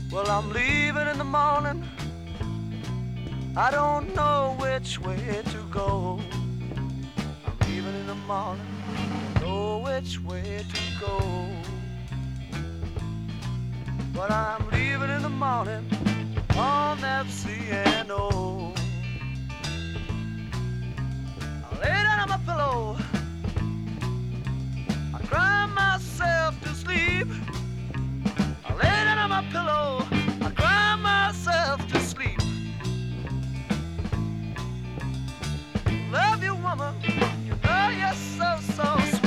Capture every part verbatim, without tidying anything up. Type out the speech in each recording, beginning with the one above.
Well, I'm leaving in the morning. I don't know which way to go. I'm leaving in the morning. Don't know which way to go. But I'm leaving in the morning on that C N O. I lay down on my pillow. I cry myself to sleep. I lay down on my pillow. I cry myself to sleep. Love you, woman. You know you're so, so sweet.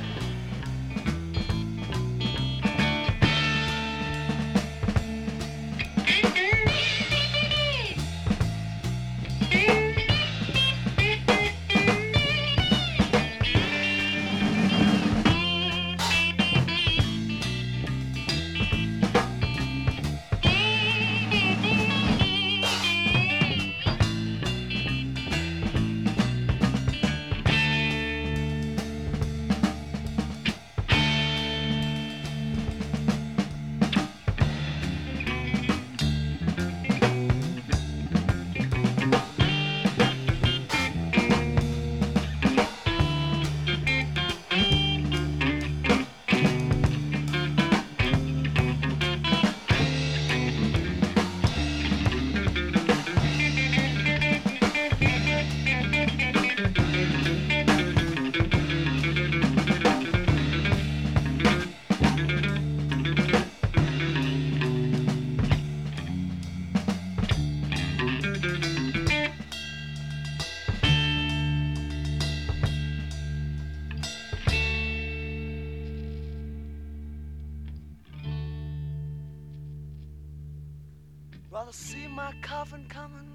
Rather see my coffin coming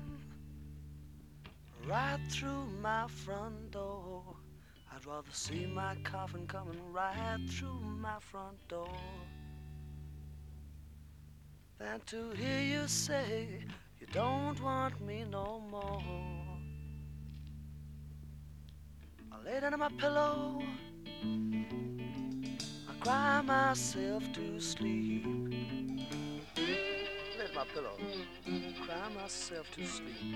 right through my front door. I'd rather see my coffin coming right through my front door than to hear you say you don't want me no more. I lay down on my pillow, I cry myself to sleep. Lay my pillow, cry myself to sleep.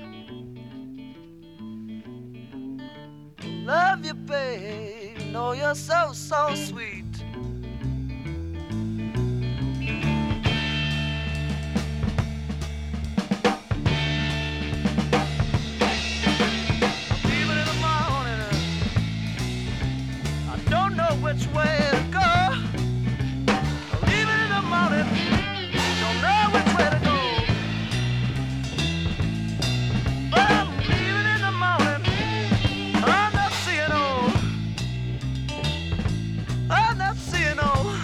Love you, babe, know you're so, so sweet. Leaving in the morning, I don't know which way to go. Leaving in the morning, don't know which way to go. But I'm leaving in the morning on that C N O. On that C N O.